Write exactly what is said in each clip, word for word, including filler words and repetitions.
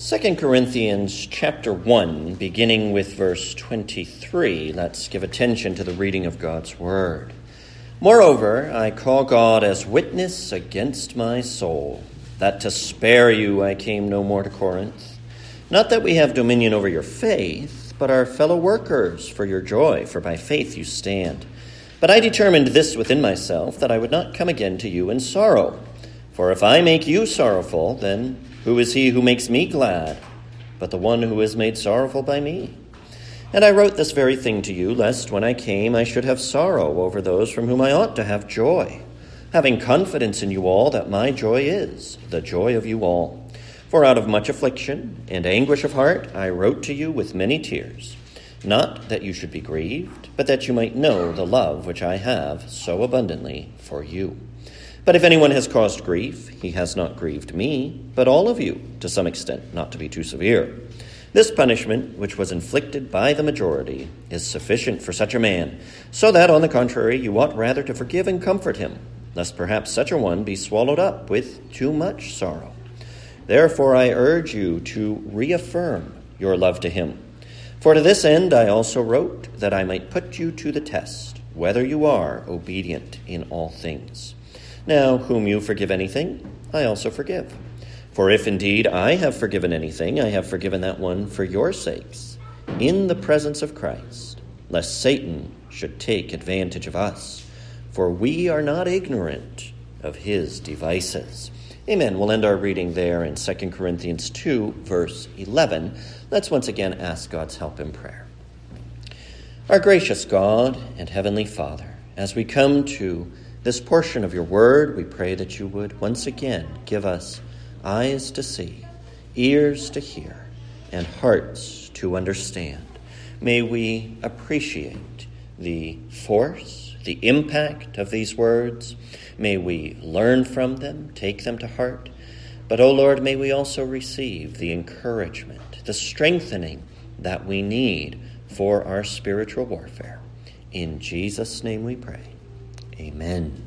Second Corinthians chapter one, beginning with verse twenty-three. Let's give attention to the reading of God's word. Moreover, I call God as witness against my soul, that to spare you I came no more to Corinth. Not that we have dominion over your faith, but are fellow workers for your joy, for by faith you stand. But I determined this within myself, that I would not come again to you in sorrow. For if I make you sorrowful, then who is he who makes me glad, but the one who is made sorrowful by me? And I wrote this very thing to you, lest when I came I should have sorrow over those from whom I ought to have joy, having confidence in you all that my joy is the joy of you all. For out of much affliction and anguish of heart I wrote to you with many tears, not that you should be grieved, but that you might know the love which I have so abundantly for you. But if anyone has caused grief, he has not grieved me, but all of you, to some extent, not to be too severe. This punishment, which was inflicted by the majority, is sufficient for such a man, so that, on the contrary, you ought rather to forgive and comfort him, lest perhaps such a one be swallowed up with too much sorrow. Therefore I urge you to reaffirm your love to him. For to this end I also wrote, that I might put you to the test, whether you are obedient in all things. Now, whom you forgive anything, I also forgive. For if indeed I have forgiven anything, I have forgiven that one for your sakes, in the presence of Christ, lest Satan should take advantage of us. For we are not ignorant of his devices. Amen. We'll end our reading there in Second Corinthians two, verse eleven. Let's once again ask God's help in prayer. Our gracious God and Heavenly Father, as we come to this portion of your word, we pray that you would once again give us eyes to see, ears to hear, and hearts to understand. May we appreciate the force, the impact of these words. May we learn from them, take them to heart. But, O Lord, may we also receive the encouragement, the strengthening that we need for our spiritual warfare. In Jesus' name we pray. Amen.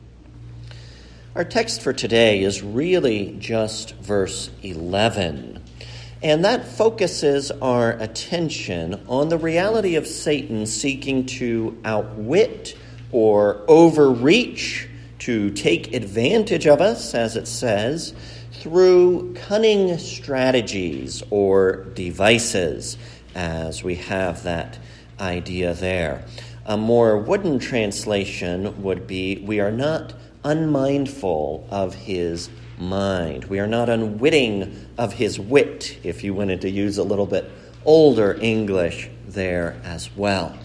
Our text for today is really just verse eleven, and that focuses our attention on the reality of Satan seeking to outwit or overreach, to take advantage of us, as it says, through cunning strategies or devices, as we have that idea there. A more wooden translation would be, we are not unmindful of his mind. We are not unwitting of his wit, if you wanted to use a little bit older English there as well.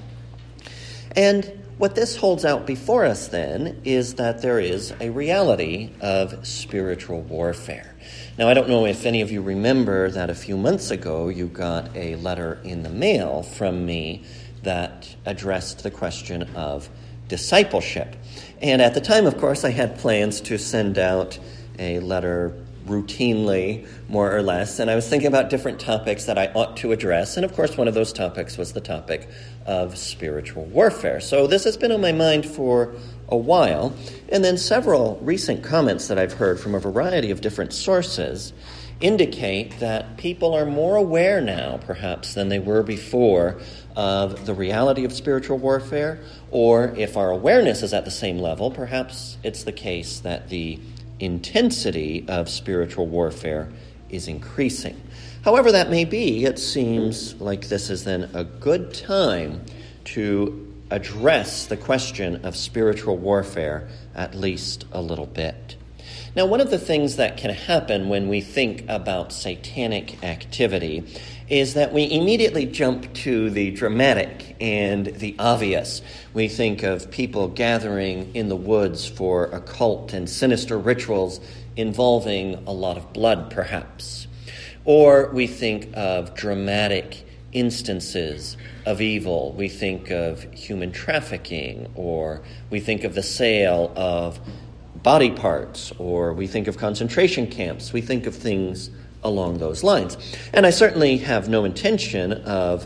And what this holds out before us then is that there is a reality of spiritual warfare. Now, I don't know if any of you remember that a few months ago you got a letter in the mail from me that addressed the question of discipleship. And at the time, of course, I had plans to send out a letter routinely, more or less, and I was thinking about different topics that I ought to address, and of course one of those topics was the topic of spiritual warfare. So this has been on my mind for a while, and then several recent comments that I've heard from a variety of different sources indicate that people are more aware now, perhaps, than they were before of the reality of spiritual warfare, or if our awareness is at the same level, perhaps it's the case that the intensity of spiritual warfare is increasing. However that may be, it seems like this is then a good time to address the question of spiritual warfare at least a little bit. Now, one of the things that can happen when we think about satanic activity is that we immediately jump to the dramatic and the obvious. We think of people gathering in the woods for occult and sinister rituals involving a lot of blood, perhaps. Or we think of dramatic instances of evil. We think of human trafficking, or we think of the sale of body parts, or we think of concentration camps. We think of things along those lines. And I certainly have no intention of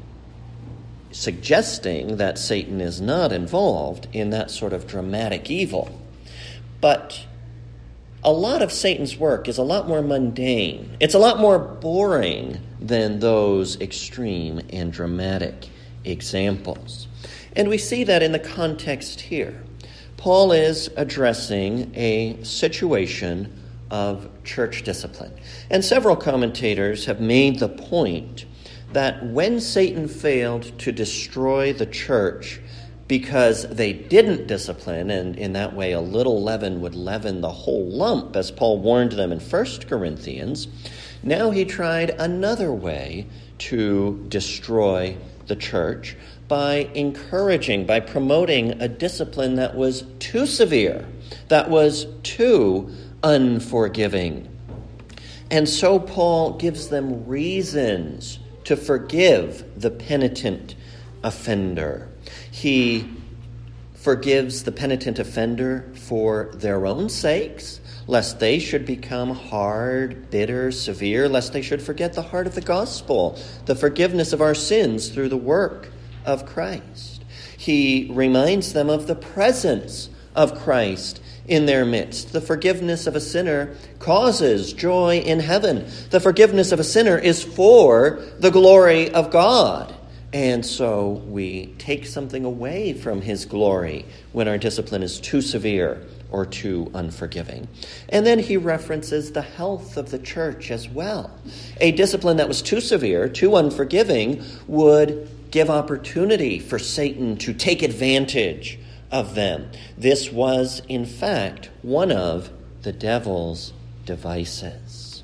suggesting that Satan is not involved in that sort of dramatic evil. But a lot of Satan's work is a lot more mundane. It's a lot more boring than those extreme and dramatic examples. And we see that in the context here. Paul is addressing a situation of church discipline. And several commentators have made the point that when Satan failed to destroy the church because they didn't discipline, and in that way a little leaven would leaven the whole lump, as Paul warned them in First Corinthians, now he tried another way to destroy the church by encouraging, by promoting a discipline that was too severe, that was too unforgiving. And so Paul gives them reasons to forgive the penitent offender. He forgives the penitent offender for their own sakes, lest they should become hard, bitter, severe, lest they should forget the heart of the gospel, the forgiveness of our sins through the work of Christ. He reminds them of the presence of Christ in their midst. The forgiveness of a sinner causes joy in heaven. The forgiveness of a sinner is for the glory of God. And so we take something away from his glory when our discipline is too severe or too unforgiving. And then he references the health of the church as well. A discipline that was too severe, too unforgiving, would give opportunity for Satan to take advantage of them. This was, in fact, one of the devil's devices.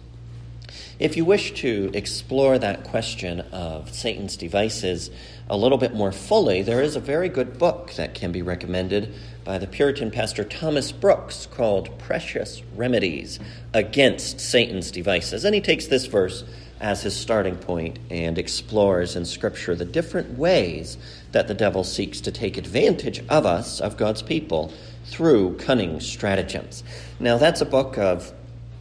If you wish to explore that question of Satan's devices a little bit more fully, there is a very good book that can be recommended by the Puritan pastor Thomas Brooks called Precious Remedies Against Satan's Devices. And he takes this verse as his starting point and explores in Scripture the different ways that the devil seeks to take advantage of us, of God's people, through cunning stratagems. Now, that's a book of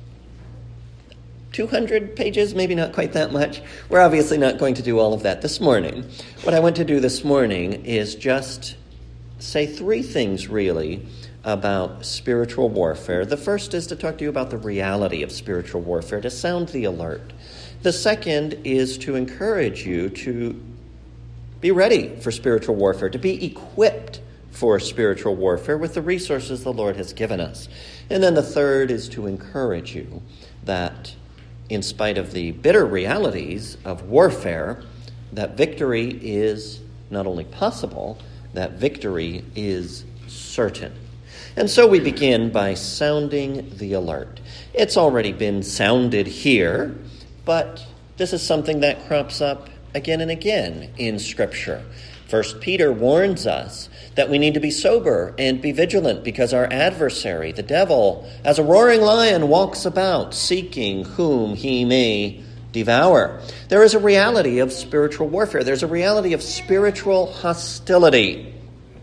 two hundred pages, maybe not quite that much. We're obviously not going to do all of that this morning. What I want to do this morning is just say three things, really, about spiritual warfare. The first is to talk to you about the reality of spiritual warfare, to sound the alert. The second is to encourage you to be ready for spiritual warfare, to be equipped for spiritual warfare with the resources the Lord has given us. And then the third is to encourage you that in spite of the bitter realities of warfare, that victory is not only possible, that victory is certain. And so we begin by sounding the alert. It's already been sounded here, but this is something that crops up again and again in Scripture. First Peter warns us that we need to be sober and be vigilant because our adversary, the devil, as a roaring lion, walks about seeking whom he may devour. There is a reality of spiritual warfare. There's a reality of spiritual hostility.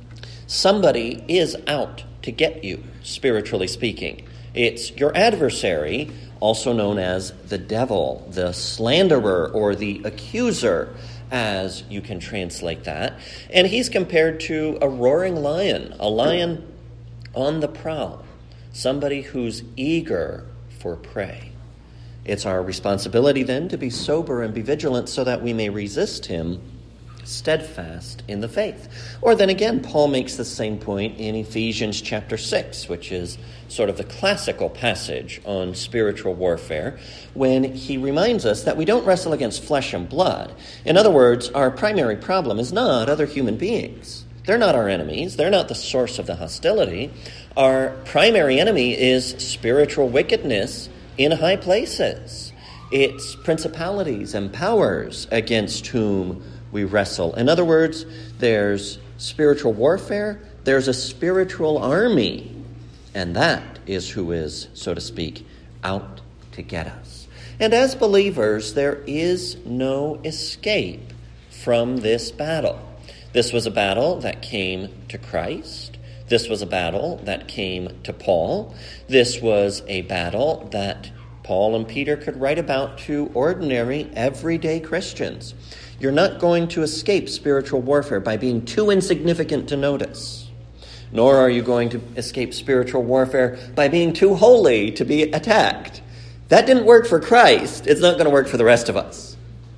Somebody is out to get you, spiritually speaking. It's your adversary, also known as the devil, the slanderer, or the accuser, as you can translate that. And he's compared to a roaring lion, a lion on the prowl, somebody who's eager for prey. It's our responsibility then to be sober and be vigilant so that we may resist him steadfast in the faith. Or then again, Paul makes the same point in Ephesians chapter six, which is sort of the classical passage on spiritual warfare, when he reminds us that we don't wrestle against flesh and blood. In other words, our primary problem is not other human beings. They're not our enemies. They're not the source of the hostility. Our primary enemy is spiritual wickedness in high places. It's principalities and powers against whom we wrestle. In other words, there's spiritual warfare, there's a spiritual army, and that is who is, so to speak, out to get us. And as believers, there is no escape from this battle. This was a battle that came to Christ. This was a battle that came to Paul. This was a battle that Paul and Peter could write about to ordinary, everyday Christians. You're not going to escape spiritual warfare by being too insignificant to notice. nor are you going to escape spiritual warfare by being too holy to be attacked. That didn't work for Christ. It's not going to work for the rest of us.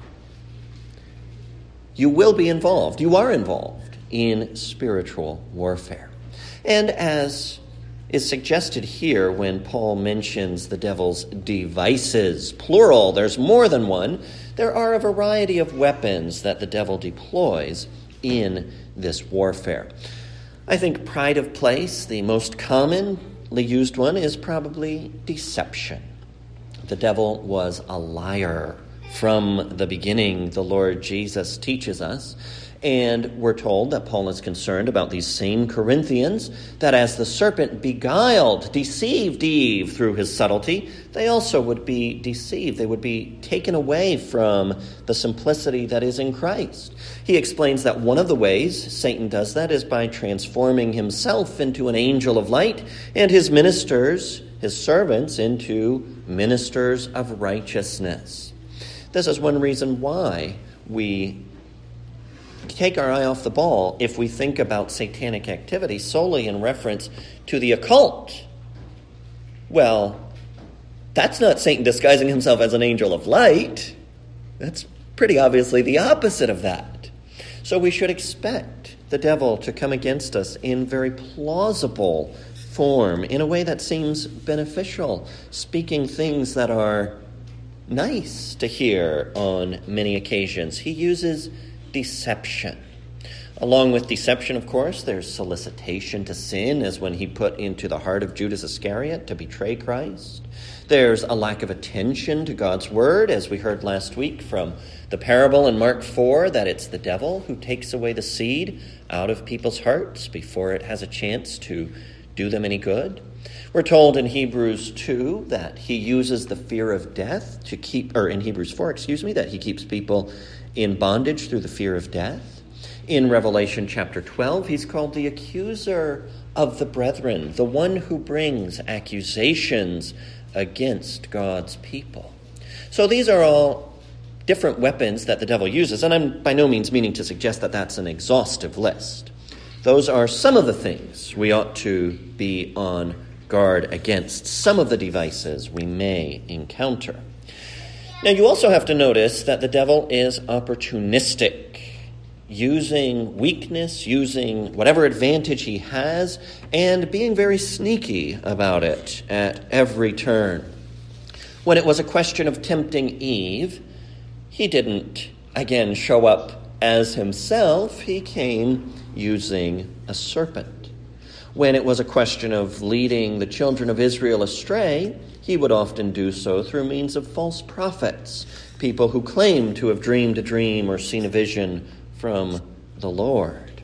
You will be involved. You are involved in spiritual warfare. And as is suggested here when Paul mentions the devil's devices, plural, there's more than one, there are a variety of weapons that the devil deploys in this warfare. I think pride of place, the most commonly used one, is probably deception. The devil was a liar from the beginning, the Lord Jesus teaches us. And we're told that Paul is concerned about these same Corinthians, that as the serpent beguiled, deceived Eve through his subtlety, they also would be deceived. They would be taken away from the simplicity that is in Christ. He explains that one of the ways Satan does that is by transforming himself into an angel of light and his ministers, his servants, into ministers of righteousness. This is one reason why we take our eye off the ball if we think about satanic activity solely in reference to the occult. Well, that's not Satan disguising himself as an angel of light. That's pretty obviously the opposite of that. So we should expect the devil to come against us in very plausible form, in a way that seems beneficial, speaking things that are nice to hear on many occasions. He uses deception. Along with deception, of course, there's solicitation to sin, as when he put into the heart of Judas Iscariot to betray Christ. There's a lack of attention to God's word, as we heard last week from the parable in Mark four, that it's the devil who takes away the seed out of people's hearts before it has a chance to do them any good. We're told in Hebrews two that he uses the fear of death to keep, or in Hebrews four, excuse me, that he keeps people in bondage through the fear of death. In Revelation chapter twelve, he's called the accuser of the brethren, the one who brings accusations against God's people. So these are all different weapons that the devil uses, and I'm by no means meaning to suggest that that's an exhaustive list. Those are some of the things we ought to be on guard against, some of the devices we may encounter. Now, you also have to notice that the devil is opportunistic, using weakness, using whatever advantage he has, and being very sneaky about it at every turn. When it was a question of tempting Eve, he didn't, again, show up as himself. He came using a serpent. When it was a question of leading the children of Israel astray, he would often do so through means of false prophets, people who claim to have dreamed a dream or seen a vision from the Lord.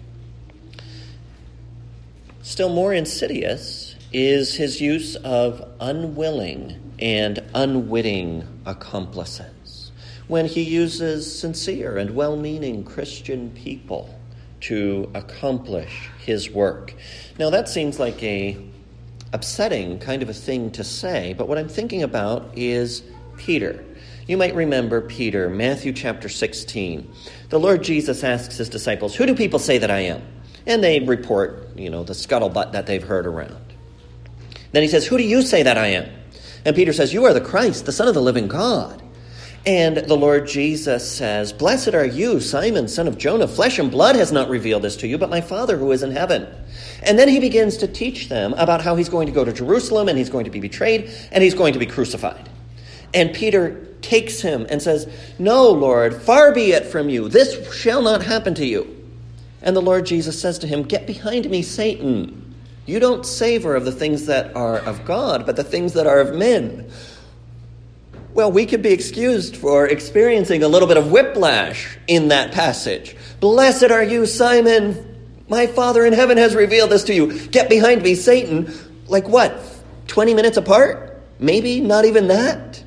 Still more insidious is his use of unwilling and unwitting accomplices, when he uses sincere and well-meaning Christian people to accomplish his work. Now, that seems like a upsetting kind of a thing to say, but what I'm thinking about is Peter. You might remember Peter, Matthew chapter sixteen. The Lord Jesus asks his disciples, "Who do people say that I am?" And they report, you know, the scuttlebutt that they've heard around. Then he says, "Who do you say that I am?" And Peter says, "You are the Christ, the Son of the living God." And the Lord Jesus says, "Blessed are you, Simon, son of Jonah. Flesh and blood has not revealed this to you, but my Father who is in heaven." And then he begins to teach them about how he's going to go to Jerusalem, and he's going to be betrayed, and he's going to be crucified. And Peter takes him and says, "No, Lord, far be it from you. This shall not happen to you." And the Lord Jesus says to him, "Get behind me, Satan. You don't savor of the things that are of God, but the things that are of men." Well, we could be excused for experiencing a little bit of whiplash in that passage. "Blessed are you, Simon. My Father in heaven has revealed this to you. Get behind me, Satan." Like what? twenty minutes apart? Maybe not even that.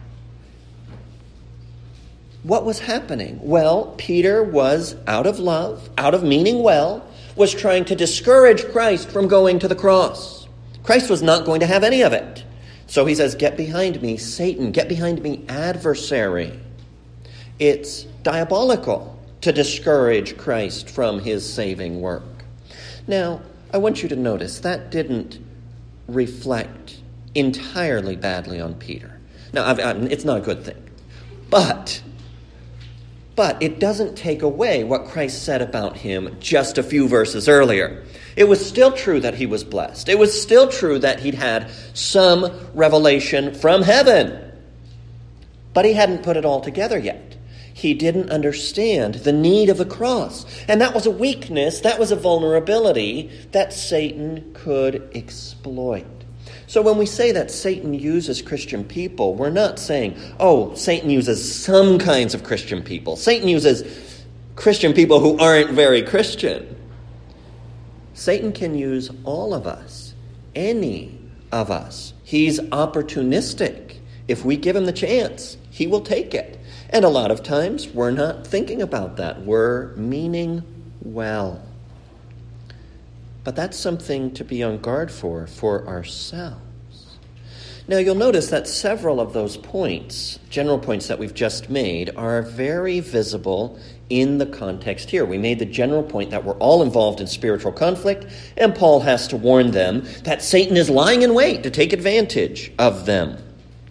What was happening? Well, Peter was out of love, out of meaning well, was trying to discourage Christ from going to the cross. Christ was not going to have any of it. So he says, "Get behind me, Satan. Get behind me, adversary." It's diabolical to discourage Christ from his saving work. Now, I want you to notice that didn't reflect entirely badly on Peter. Now, I've, I've, it's not a good thing. But, but it doesn't take away what Christ said about him just a few verses earlier. It was still true that he was blessed. It was still true that he'd had some revelation from heaven. But he hadn't put it all together yet. He didn't understand the need of the cross. And that was a weakness, that was a vulnerability that Satan could exploit. So when we say that Satan uses Christian people, we're not saying, oh, Satan uses some kinds of Christian people. Satan uses Christian people who aren't very Christian. Satan can use all of us, any of us. He's opportunistic. If we give him the chance, he will take it. And a lot of times we're not thinking about that. We're meaning well. But that's something to be on guard for, for ourselves. Now you'll notice that several of those points, general points that we've just made, are very visible in the context here. We made the general point that we're all involved in spiritual conflict, and Paul has to warn them that Satan is lying in wait to take advantage of them.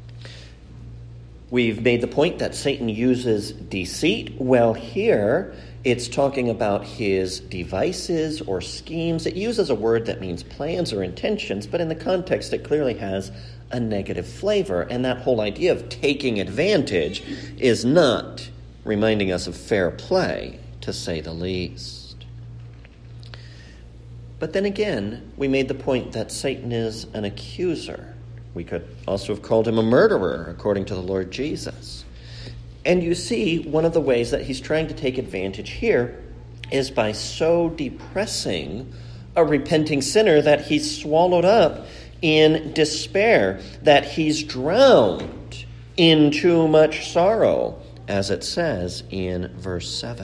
We've made the point that Satan uses deceit. Well, here it's talking about his devices or schemes. It uses a word that means plans or intentions, but in the context it clearly has a negative flavor. And that whole idea of taking advantage is not reminding us of fair play, to say the least. But then again, we made the point that Satan is an accuser. We could also have called him a murderer, according to the Lord Jesus. And you see, one of the ways that he's trying to take advantage here is by so depressing a repenting sinner that he's swallowed up in despair, that he's drowned in too much sorrow, as it says in verse seven.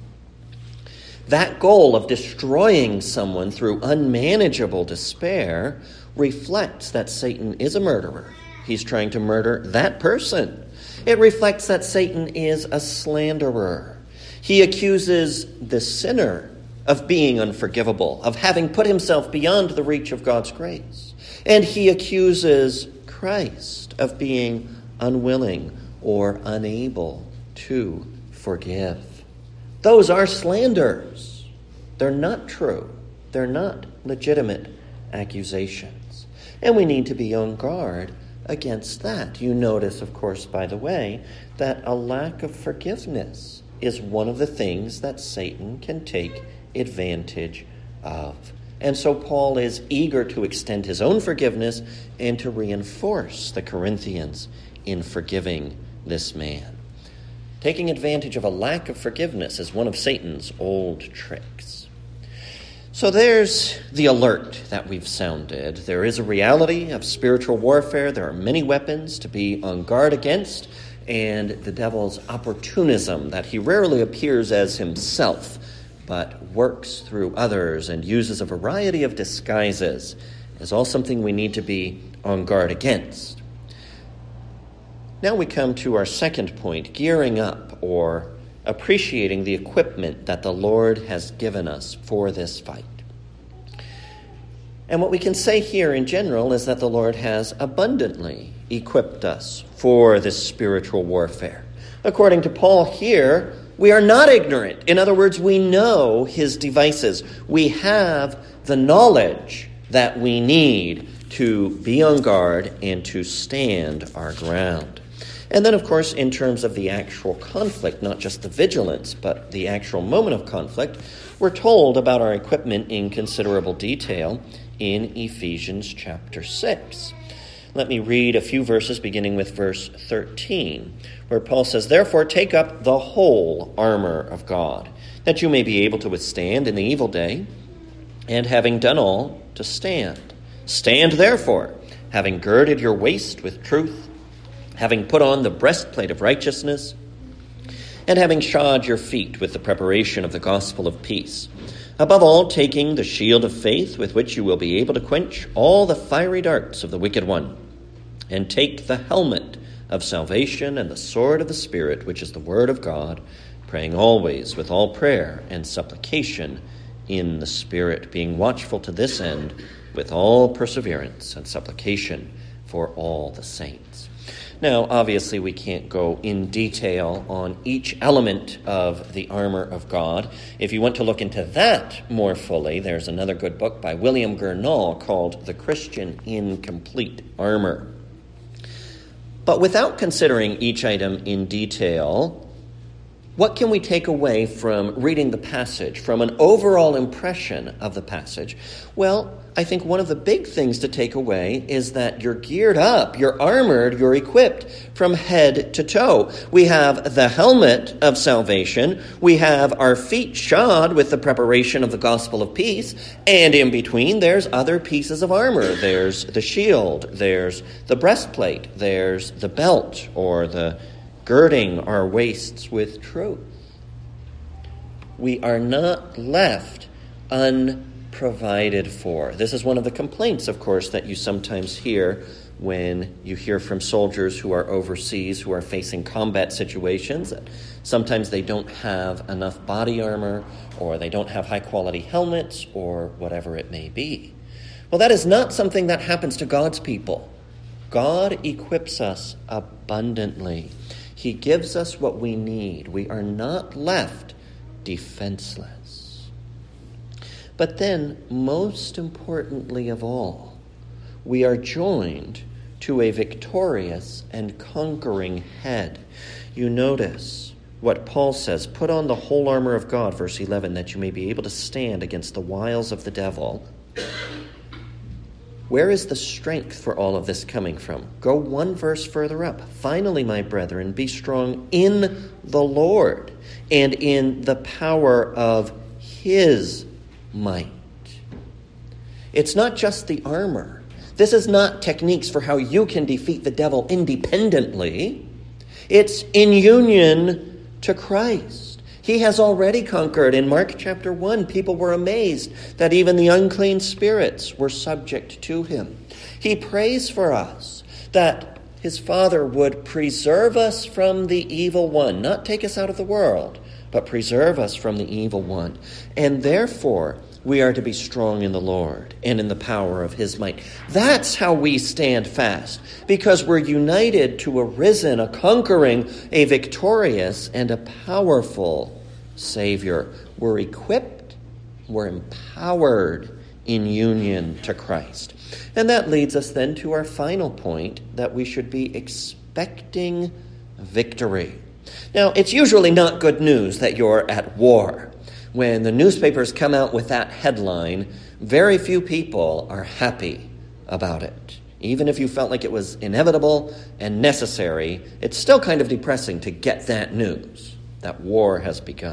That goal of destroying someone through unmanageable despair reflects that Satan is a murderer. He's trying to murder that person. It reflects that Satan is a slanderer. He accuses the sinner of being unforgivable, of having put himself beyond the reach of God's grace. And he accuses Christ of being unwilling or unable to forgive. Those are slanders. They're not true. They're not legitimate accusations. And we need to be on guard against that. You notice, of course, by the way, that a lack of forgiveness is one of the things that Satan can take advantage of. And so Paul is eager to extend his own forgiveness and to reinforce the Corinthians in forgiving this man. Taking advantage of a lack of forgiveness is one of Satan's old tricks. So there's the alert that we've sounded. There is a reality of spiritual warfare. There are many weapons to be on guard against, and the devil's opportunism, that he rarely appears as himself, but works through others and uses a variety of disguises, is all something we need to be on guard against. Now we come to our second point, gearing up or appreciating the equipment that the Lord has given us for this fight. And what we can say here in general is that the Lord has abundantly equipped us for this spiritual warfare. According to Paul here, we are not ignorant. In other words, we know his devices. We have the knowledge that we need to be on guard and to stand our ground. And then, of course, in terms of the actual conflict, not just the vigilance, but the actual moment of conflict, we're told about our equipment in considerable detail in Ephesians chapter six. Let me read a few verses beginning with verse thirteen, where Paul says, "Therefore take up the whole armor of God, that you may be able to withstand in the evil day, and having done all, to stand. Stand therefore, having girded your waist with truth, having put on the breastplate of righteousness, and having shod your feet with the preparation of the gospel of peace. Above all, taking the shield of faith with which you will be able to quench all the fiery darts of the wicked one, and take the helmet of salvation and the sword of the Spirit, which is the word of God, praying always with all prayer and supplication in the Spirit, being watchful to this end with all perseverance and supplication for all the saints. Now, obviously, we can't go in detail on each element of the armor of God. If you want to look into that more fully, there's another good book by William Gurnall called The Christian in Complete Armor. But without considering each item in detail, what can we take away from reading the passage, from an overall impression of the passage? Well, I think one of the big things to take away is that you're geared up, you're armored, you're equipped from head to toe. We have the helmet of salvation, we have our feet shod with the preparation of the gospel of peace, and in between there's other pieces of armor. There's the shield, there's the breastplate, there's the belt, or the girding our waists with truth. We are not left unprovided for. This is one of the complaints, of course, that you sometimes hear when you hear from soldiers who are overseas, who are facing combat situations. Sometimes they don't have enough body armor, or they don't have high-quality helmets, or whatever it may be. Well, that is not something that happens to God's people. God equips us abundantly. He gives us what we need. We are not left defenseless. But then, most importantly of all, we are joined to a victorious and conquering head. You notice what Paul says, put on the whole armor of God, verse eleven, that you may be able to stand against the wiles of the devil. Where is the strength for all of this coming from? Go one verse further up. Finally, my brethren, be strong in the Lord and in the power of his might. It's not just the armor. This is not techniques for how you can defeat the devil independently. It's in union to Christ. He has already conquered. In Mark chapter one, people were amazed that even the unclean spirits were subject to him. He prays for us that his Father would preserve us from the evil one, not take us out of the world, but preserve us from the evil one. And therefore, we are to be strong in the Lord and in the power of his might. That's how we stand fast, because we're united to a risen, a conquering, a victorious, and a powerful Savior. We're equipped, we're empowered in union to Christ. And that leads us then to our final point, that we should be expecting victory. Now, it's usually not good news that you're at war. When the newspapers come out with that headline, very few people are happy about it. Even if you felt like it was inevitable and necessary, it's still kind of depressing to get that news, that war has begun.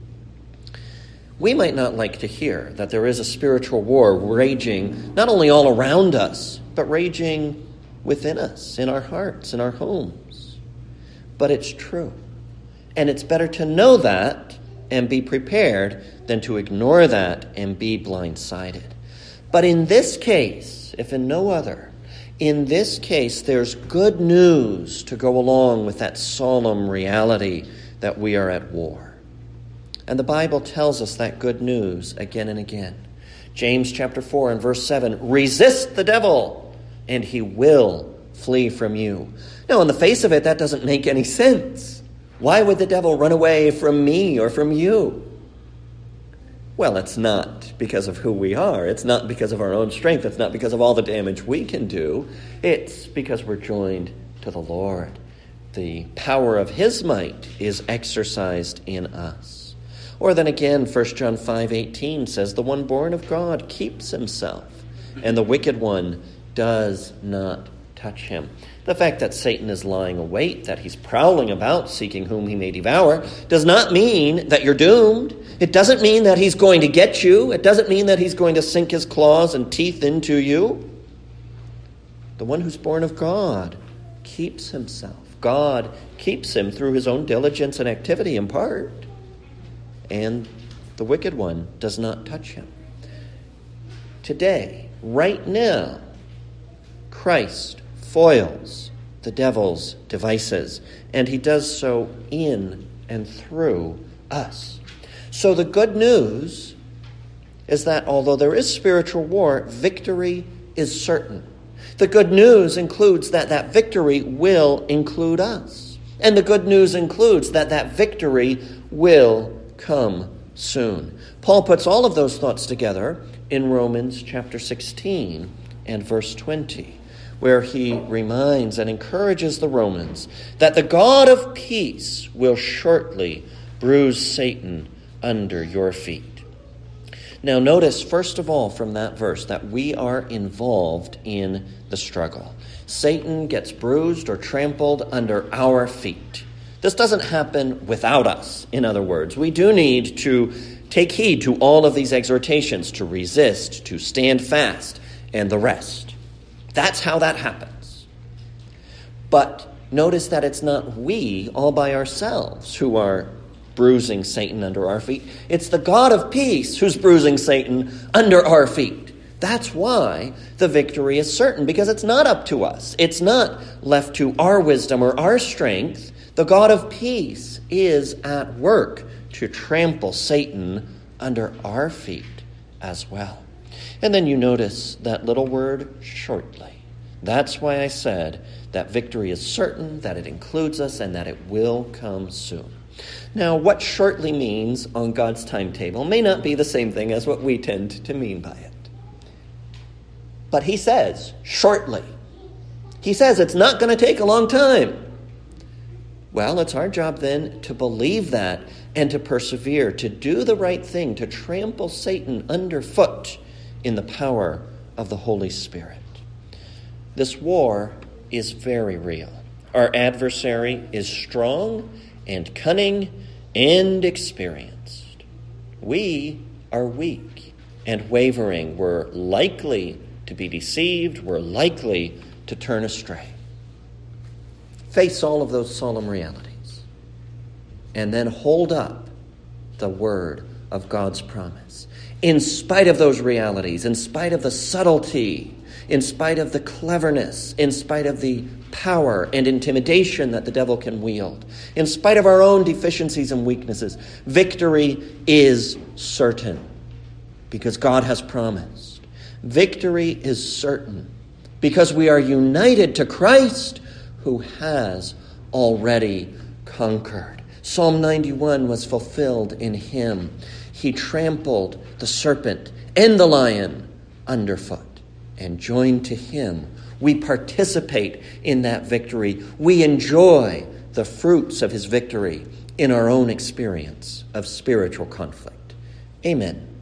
We might not like to hear that there is a spiritual war raging not only all around us, but raging within us, in our hearts, in our homes. But it's true. And it's better to know that and be prepared than to ignore that and be blindsided. But in this case, if in no other, in this case, there's good news to go along with that solemn reality that we are at war. And the Bible tells us that good news again and again. James chapter four and verse seven, resist the devil and he will flee from you. Now, on the face of it, that doesn't make any sense. Why would the devil run away from me or from you? Well, it's not because of who we are. It's not because of our own strength. It's not because of all the damage we can do. It's because we're joined to the Lord. The power of his might is exercised in us. Or then again, First John five eighteen says, the one born of God keeps himself, and the wicked one does not touch him. The fact that Satan is lying await, that he's prowling about seeking whom he may devour, does not mean that you're doomed. It doesn't mean that he's going to get you. It doesn't mean that he's going to sink his claws and teeth into you. The one who's born of God keeps himself. God keeps him through his own diligence and activity in part. And the wicked one does not touch him. Today, right now, Christ foils the devil's devices, and he does so in and through us. So the good news is that although there is spiritual war, victory is certain. The good news includes that that victory will include us. And the good news includes that that victory will come soon. Paul puts all of those thoughts together in Romans chapter sixteen and verse twenty, where he reminds and encourages the Romans that the God of peace will shortly bruise Satan under your feet. Now notice, first of all, from that verse, that we are involved in the struggle. Satan gets bruised or trampled under our feet. This doesn't happen without us, in other words. We do need to take heed to all of these exhortations, to resist, to stand fast, and the rest. That's how that happens. But notice that it's not we all by ourselves who are bruising Satan under our feet. It's the God of peace who's bruising Satan under our feet. That's why the victory is certain, because it's not up to us. It's not left to our wisdom or our strength. The God of peace is at work to trample Satan under our feet as well. And then you notice that little word, shortly. That's why I said that victory is certain, that it includes us, and that it will come soon. Now, what shortly means on God's timetable may not be the same thing as what we tend to mean by it. But he says, shortly. He says it's not going to take a long time. Well, it's our job then to believe that and to persevere, to do the right thing, to trample Satan underfoot in the power of the Holy Spirit. This war is very real. Our adversary is strong and cunning and experienced. We are weak and wavering. We're likely to be deceived. We're likely to turn astray. Face all of those solemn realities and then hold up the word of God's promise. In spite of those realities, in spite of the subtlety, in spite of the cleverness, in spite of the power and intimidation that the devil can wield, in spite of our own deficiencies and weaknesses, victory is certain because God has promised. Victory is certain because we are united to Christ, who has already conquered. Psalm ninety-one was fulfilled in him. He trampled the serpent and the lion underfoot. And joined to him, we participate in that victory. We enjoy the fruits of his victory in our own experience of spiritual conflict. Amen.